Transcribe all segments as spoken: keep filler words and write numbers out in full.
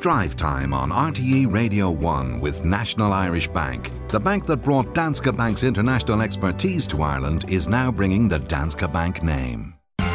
Drive Time on R T E Radio one with National Irish Bank. The bank that brought Danske Bank's international expertise to Ireland is now bringing the Danske Bank name.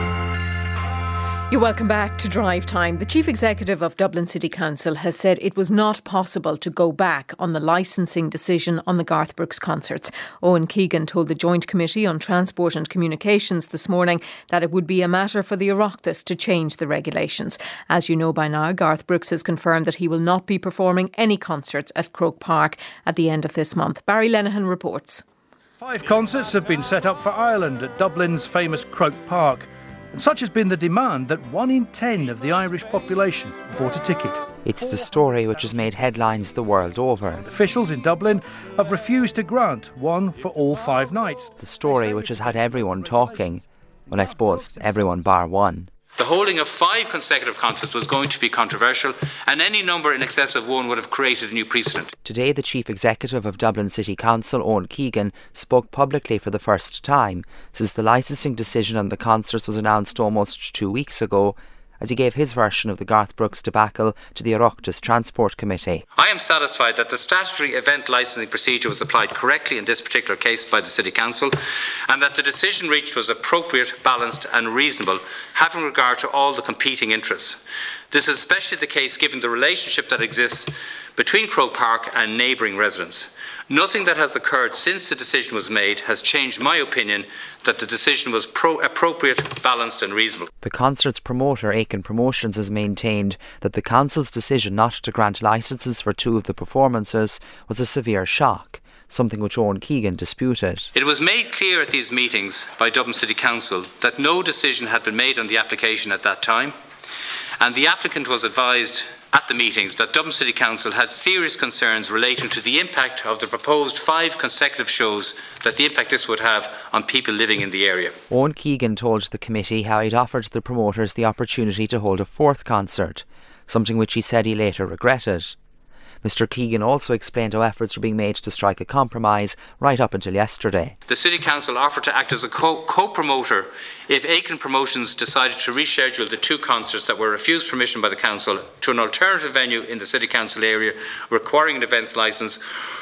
You're welcome back to Drive Time. The Chief Executive of Dublin City Council has said it was not possible to go back on the licensing decision on the Garth Brooks concerts. Owen Keegan told the Joint Committee on Transport and Communications this morning that it would be a matter for the Oireachtas to change the regulations. As you know by now, Garth Brooks has confirmed that he will not be performing any concerts at Croke Park at the end of this month. Barry Lenihan reports. Five concerts have been set up for Ireland at Dublin's famous Croke Park. And such has been the demand that one in ten of the Irish population bought a ticket. It's the story which has made headlines the world over. And officials in Dublin have refused to grant one for all five nights. The story which has had everyone talking. Well, I suppose everyone bar one. The holding of five consecutive concerts was going to be controversial, and any number in excess of one would have created a new precedent. Today, the Chief Executive of Dublin City Council, Owen Keegan, spoke publicly for the first time since the licensing decision on the concerts was announced almost two weeks ago, as he gave his version of the Garth Brooks debacle to the Oireachtas Transport Committee. I am satisfied that the statutory event licensing procedure was applied correctly in this particular case by the City Council, and that the decision reached was appropriate, balanced and reasonable, having regard to all the competing interests. This is especially the case given the relationship that exists between Croke Park and neighbouring residents. Nothing that has occurred since the decision was made has changed my opinion that the decision was pro- appropriate, balanced and reasonable. The concert's promoter, Aiken Promotions, has maintained that the Council's decision not to grant licences for two of the performances was a severe shock, something which Owen Keegan disputed. It was made clear at these meetings by Dublin City Council that no decision had been made on the application at that time, and the applicant was advised at the meetings that Dublin City Council had serious concerns relating to the impact of the proposed five consecutive shows, that the impact this would have on people living in the area. Owen Keegan told the committee how he'd offered the promoters the opportunity to hold a fourth concert, something which he said he later regretted. Mister Keegan also explained how efforts were being made to strike a compromise right up until yesterday. The City Council offered to act as a co- co-promoter if Aiken Promotions decided to reschedule the two concerts that were refused permission by the Council to an alternative venue in the City Council area requiring an events licence,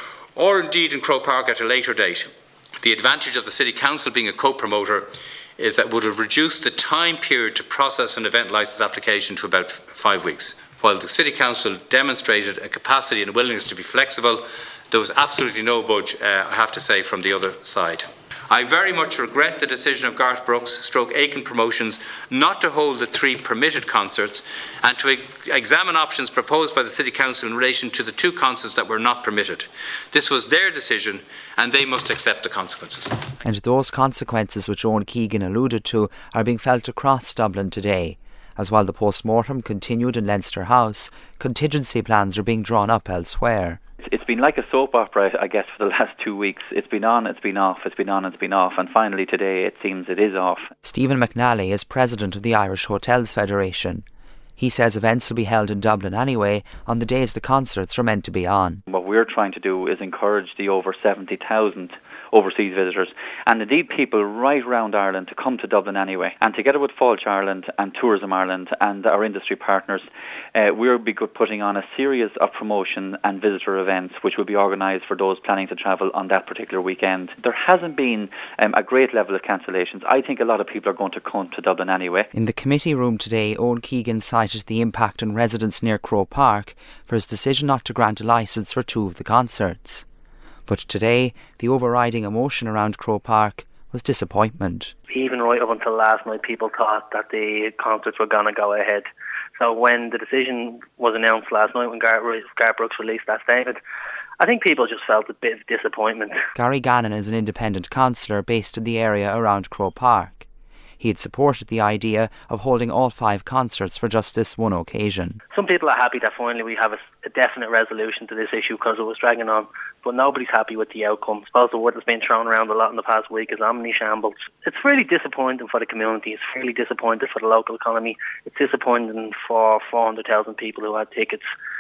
or indeed in Croke Park at a later date. The advantage of the City Council being a co-promoter is that it would have reduced the time period to process an event licence application to about f- five weeks. While the City Council demonstrated a capacity and a willingness to be flexible, there was absolutely no budge, uh, I have to say, from the other side. I very much regret the decision of Garth Brooks, stroke Aiken Promotions, not to hold the three permitted concerts and to e- examine options proposed by the City Council in relation to the two concerts that were not permitted. This was their decision and they must accept the consequences. And those consequences which Owen Keegan alluded to are being felt across Dublin today, as while the post-mortem continued in Leinster House, contingency plans are being drawn up elsewhere. It's been like a soap opera, I guess, for the last two weeks. It's been on, it's been off, it's been on, it's been off, and finally today it seems it is off. Stephen McNally is president of the Irish Hotels Federation. He says events will be held in Dublin anyway on the days the concerts are meant to be on. What we're trying to do is encourage the over seventy thousand overseas visitors and indeed people right around Ireland to come to Dublin anyway. And together with Fáilte Ireland and Tourism Ireland and our industry partners, uh, we'll be putting on a series of promotion and visitor events which will be organised for those planning to travel on that particular weekend. There hasn't been um, a great level of cancellations. I think a lot of people are going to come to Dublin anyway. In the committee room today, Owen Keegan cited the impact on residents near Croke Park for his decision not to grant a licence for two of the concerts. But today, the overriding emotion around Croke Park was disappointment. Even right up until last night, people thought that the concerts were going to go ahead. So when the decision was announced last night, when Garth Brooks released that statement, I think people just felt a bit of disappointment. Gary Gannon is an independent councillor based in the area around Croke Park. He had supported the idea of holding all five concerts for just this one occasion. Some people are happy that finally we have a, a definite resolution to this issue because it was dragging on, but nobody's happy with the outcome. I suppose the word that's been thrown around a lot in the past week is omni shambles. It's really disappointing for the community. It's really disappointing for the local economy. It's disappointing for four hundred thousand people who had tickets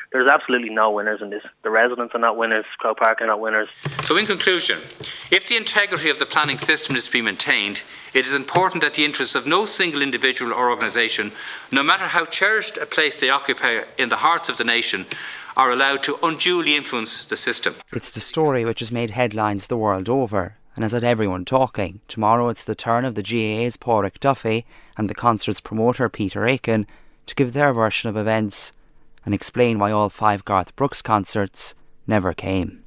there's absolutely no winners in this. The residents are not winners, Croke Park are not winners. So in conclusion, if the integrity of the planning system is to be maintained, it is important that the interests of no single individual or organisation, no matter how cherished a place they occupy in the hearts of the nation, are allowed to unduly influence the system. It's the story which has made headlines the world over and has had everyone talking. Tomorrow it's the turn of the G A A's Pádraig Duffy and the concert's promoter Peter Aiken to give their version of events and explain why all five Garth Brooks concerts never came.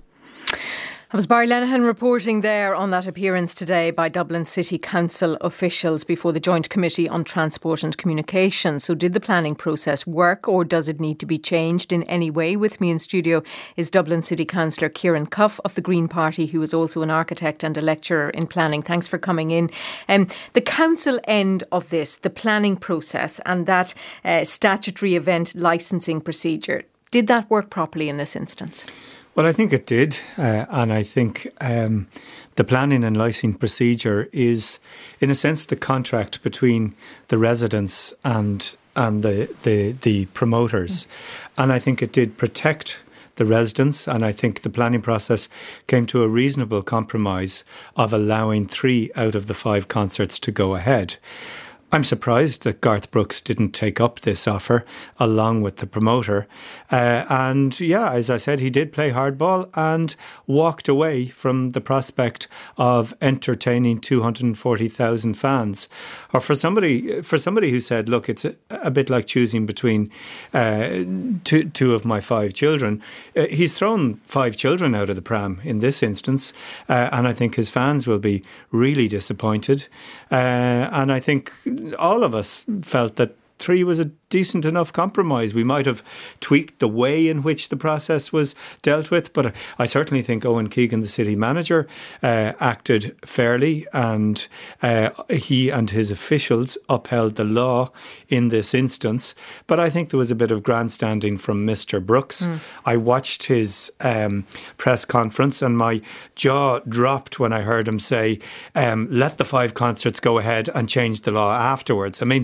That was Barry Lenihan reporting there on that appearance today by Dublin City Council officials before the Joint Committee on Transport and Communication. So did the planning process work, or does it need to be changed in any way? With me in studio is Dublin City Councillor Kieran Cuff of the Green Party, who is also an architect and a lecturer in planning. Thanks for coming in. Um, the council end of this, the planning process and that uh, statutory event licensing procedure, did that work properly in this instance? Well, I think it did, uh, and I think um, the planning and licensing procedure is, in a sense, the contract between the residents and and the the, the promoters, mm. and I think it did protect the residents, and I think the planning process came to a reasonable compromise of allowing three out of the five concerts to go ahead. I'm surprised that Garth Brooks didn't take up this offer along with the promoter. Uh, and yeah, as I said, he did play hardball and walked away from the prospect of entertaining two hundred forty thousand fans. Or for somebody for somebody who said, look, it's a, a bit like choosing between uh, two, two of my five children. Uh, he's thrown five children out of the pram in this instance. Uh, and I think his fans will be really disappointed. Uh, and I think all of us felt that three was a decent enough compromise. We might have tweaked the way in which the process was dealt with, but I certainly think Owen Keegan, the city manager, uh, acted fairly, and uh, he and his officials upheld the law in this instance. But I think there was a bit of grandstanding from Mister Brooks. Mm. I watched his um, press conference and my jaw dropped when I heard him say, um, let the five concerts go ahead and change the law afterwards. I mean,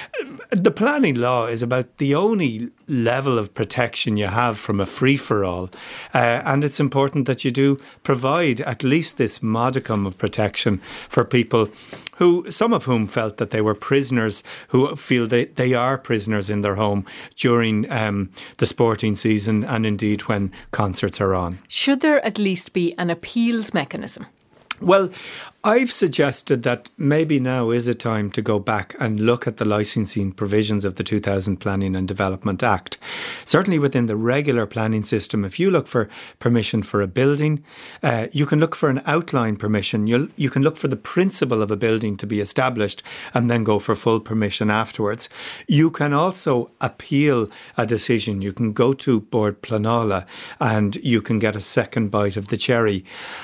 the planning law is about the only level of protection you have from a free-for-all. Uh, and it's important that you do provide at least this modicum of protection for people who, some of whom felt that they were prisoners, who feel they, they are prisoners in their home during um, the sporting season and indeed when concerts are on. Should there at least be an appeals mechanism? Well, I've suggested that maybe now is a time to go back and look at the licensing provisions of the two thousand Planning and Development Act. Certainly within the regular planning system, if you look for permission for a building, uh, you can look for an outline permission. You'll, you can look for the principle of a building to be established and then go for full permission afterwards. You can also appeal a decision. You can go to Bord Pleanála and you can get a second bite of the cherry.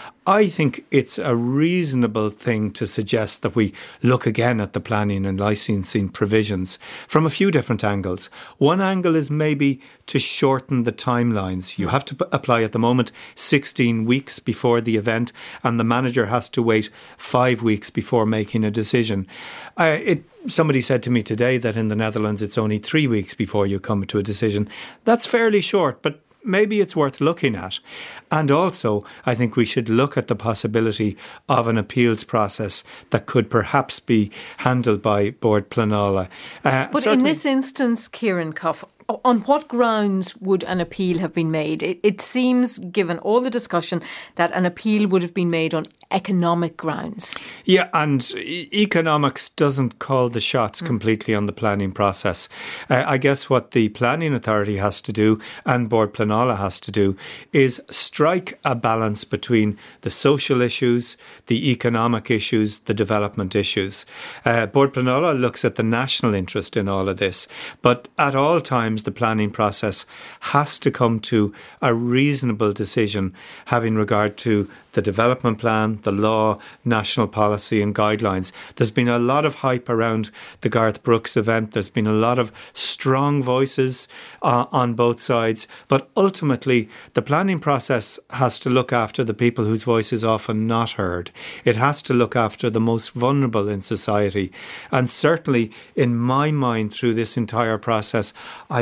I think it's a reasonable thing to suggest that we look again at the planning and licensing provisions from a few different angles. One angle is maybe to shorten the timelines. You have to p- apply at the moment sixteen weeks before the event, and the manager has to wait five weeks before making a decision. Uh, it Somebody said to me today that in the Netherlands it's only three weeks before you come to a decision. That's fairly short, but maybe it's worth looking at. And also, I think we should look at the possibility of an appeals process that could perhaps be handled by Bord Pleanála. Uh, but in this instance, Kieran Cuff, on what grounds would an appeal have been made? It, it seems, given all the discussion, that an appeal would have been made on economic grounds. Yeah, and e- economics doesn't call the shots mm. completely on the planning process. Uh, I guess what the Planning Authority has to do and Bord Pleanála has to do is strike a balance between the social issues, the economic issues, the development issues. Uh, Bord Pleanála looks at the national interest in all of this, but at all times the planning process has to come to a reasonable decision having regard to the development plan, the law, national policy and guidelines. There's been a lot of hype around the Garth Brooks event. There's been a lot of strong voices uh, on both sides. But ultimately, the planning process has to look after the people whose voice is often not heard. It has to look after the most vulnerable in society. And certainly, in my mind, through this entire process, I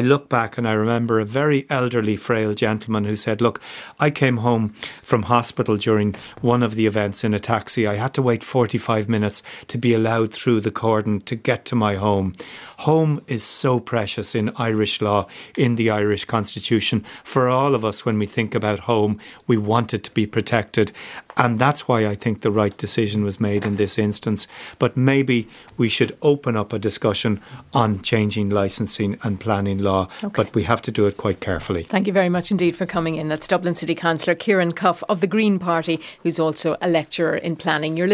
look back and I remember a very elderly, frail gentleman who said, look, I came home from hospital during one of the events in a taxi. I had to wait forty-five minutes to be allowed through the cordon to get to my home. Home is so precious in Irish law, in the Irish Constitution. For all of us, when we think about home, we want it to be protected. And that's why I think the right decision was made in this instance. But maybe we should open up a discussion on changing licensing and planning law. Okay. But we have to do it quite carefully. Thank you very much indeed for coming in. That's Dublin City Councillor Kieran Cuff of the Green Party, who's also a lecturer in planning. You're